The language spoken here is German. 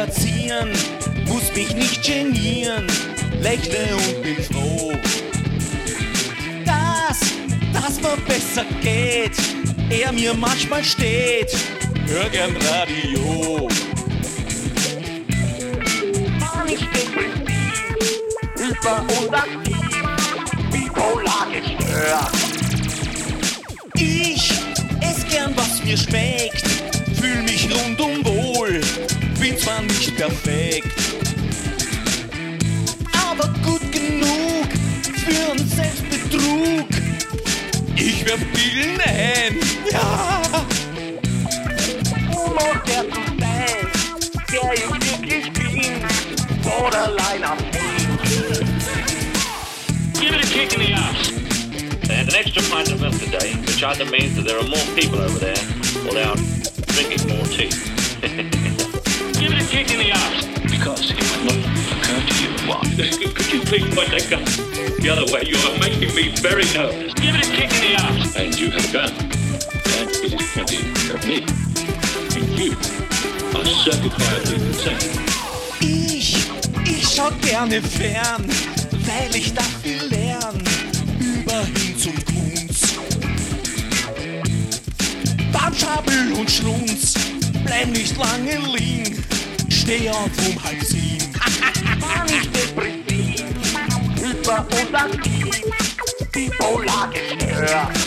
spazieren, muss mich nicht genieren, lächle und bin froh, dass mir besser geht, er mir manchmal steht, hör gern Radio. Mann, ich depressiv, hyperaktiv, bipolar gestört. Ich ess gern, was mir schmeckt, fühl mich rundum wohl, bin zwar nicht perfekt, aber gut genug für einen Selbstbetrug. Ich werd Pillen ein, ja. Humor der zu sein, der ich wirklich bin, borderline am Ende. Give it a kick in the ass. And an extra pint of milk a day, which either means that there are more people over there, or they are drinking more tea. Give it a kick in the ass. Because it would not occur to you what? Could you please point that gun the other way? You are making me very nervous. Give it a kick in the ass. And you have a gun. And it is pointed at me. And you are certifiably insane. Ich schau gerne fern, weil ich da viel lern, überhin zum Kunst. Bartschabel und Schlunz, bleib nicht lange liegen, steh auf 6:30. Mann, ich depressiv, hyperaktiv, bipolar gestört.